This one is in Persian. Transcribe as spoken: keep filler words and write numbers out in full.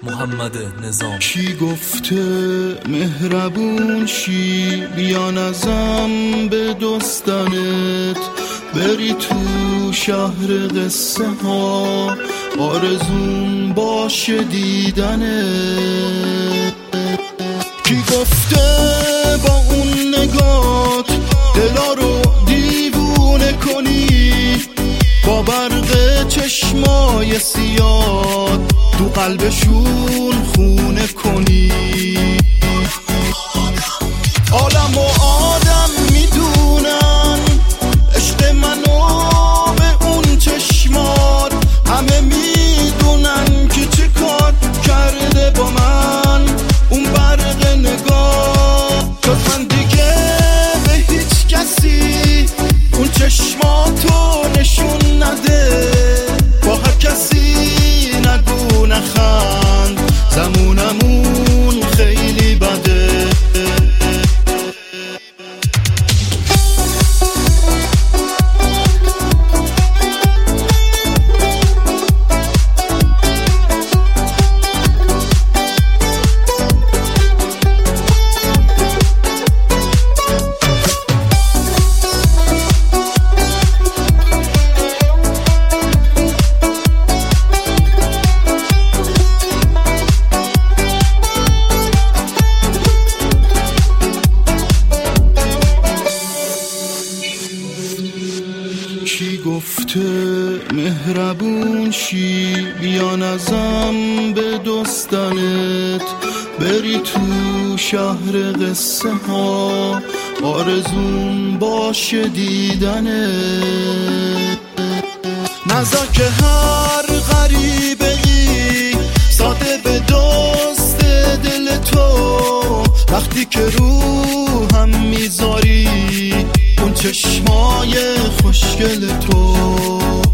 محمد نظام. کی گفته مهربون شی بیان ازم به دوستنت، بری تو شهر قصه ها آرزون باشه دیدنت. کی گفته با اون نگات دلا رو دیوونه کنی، با برق چشمای سیاه تو قلبشون خونه کنی. عالم و آدم میدونن عشق منو به اون چشمات، همه میدونن که چه کار کرده با من اون برق نگاه. جز من دیگه به هیچ کسی اون چشماتو نشون نده، با هر کسی نگو نخند زمونمون خیلی بده. کی گفته مهربون شی بیان ازم به دوستنت، بری تو شهر قصه ها آرزون باشه دیدنت. نذار که هر غریبه ای ساده به دوست دل تو، وقتی که رو هم میذاری اون چشمای خوشگل تو.